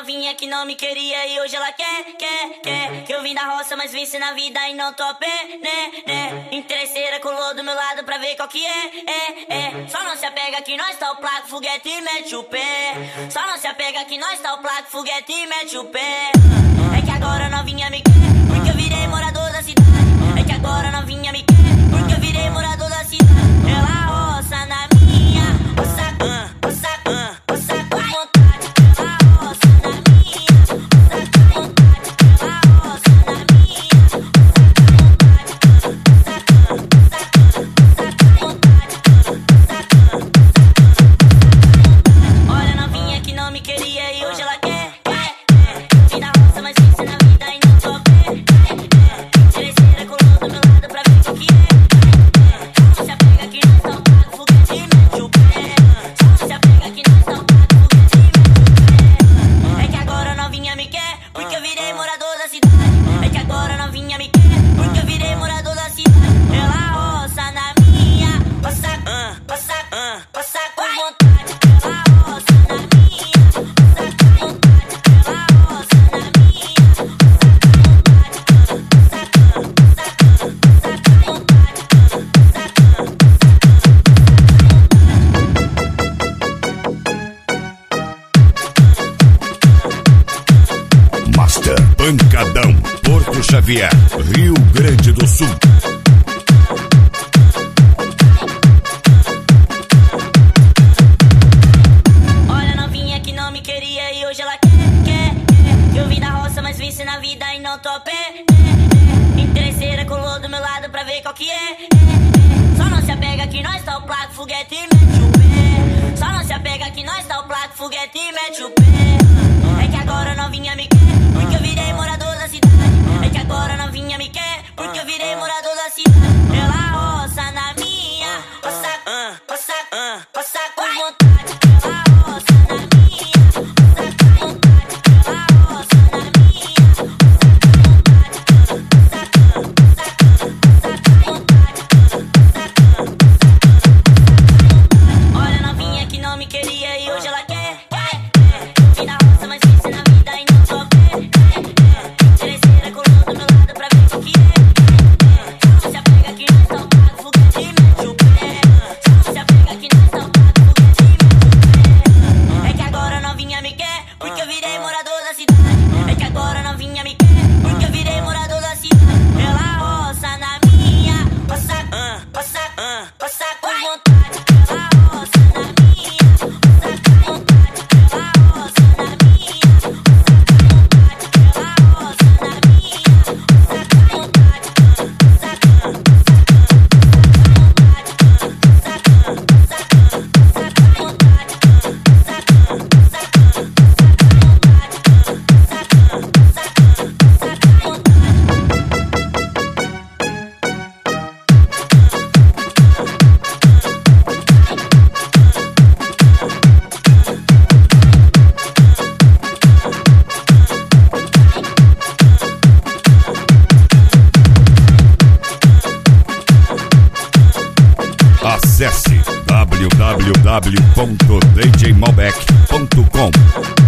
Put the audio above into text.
novinha que não me queria e hoje ela quer. Que eu vim da roça, mas venci na vida e não tô a pé, né. Interesseira colou do meu lado pra ver qual que é. Só não se apega que nós tá o placo, foguete e mete o pé. Só não se apega que nós tá o placo, foguete e mete o pé. É que agora a novinha me quer, porque eu virei morador da cidade. É que agora a novinha me quer, porque eu virei morador da cidade. Ela roça na minha, roça com vontade. Ela roça na minha, roça com vontade. Ela roça na minha, olha a novinha que não me queria e hoje ela quer. Vim da roça, mas venci na vida e não tô a pé. Interesseira colou do meu lado pra ver qual que é. Só não se apega que nós tá o placo, foguete e mete o pé. Só não se apega que nós tá o placo, foguete e mete o pé. É que agora a novinha me quer, porque eu virei morador da cidade. É que agora a novinha me quer, porque eu virei morador da cidade. Ela roça na minha, roça com vontade. Ela roça na minha, roça com vontade. Ela roça na minha, Master Pancadão, Porto Xavier, Rio Grande do Sul. olha a novinha que não me queria e hoje ela quer. Eu vim da roça, mas venci na vida e não tô a pé. Interesseira colou do meu lado pra ver qual que é. Só não se apega que nós tá o placo, foguete e mete o pé. Só não se apega que nós tá o placo, foguete e mete o pé. É que agora a novinha me quer, porque eu virei morador da cidade. É que agora a novinha me quer, porque eu virei morador da cidade. Ela roça na minha, roça com vontade. Ela roça na minha, roça com vontade. Ela roça na minha, roça com vontade. Olha a novinha que não me queria e hoje ela quer. Vim da roça, mas venci na vida e não tô a pé. Interesseira colou do meu lado pra ver qual que é. Só não se apega que nós tá o placo, foguete e mete o pé. Só não se apega que nós tá o placo, foguete e mete o pé. É que agora a novinha me quer, porque eu virei morador da cidade. É que agora a novinha me quer, porque eu virei morador da cidade. Ela roça na minha, roça com vontade. Ela roça na minha, roça com vontade. Ela roça na minha, roça com vontade. Ela roça na minha, roça com vontade. Acesse www.djmalbec.com.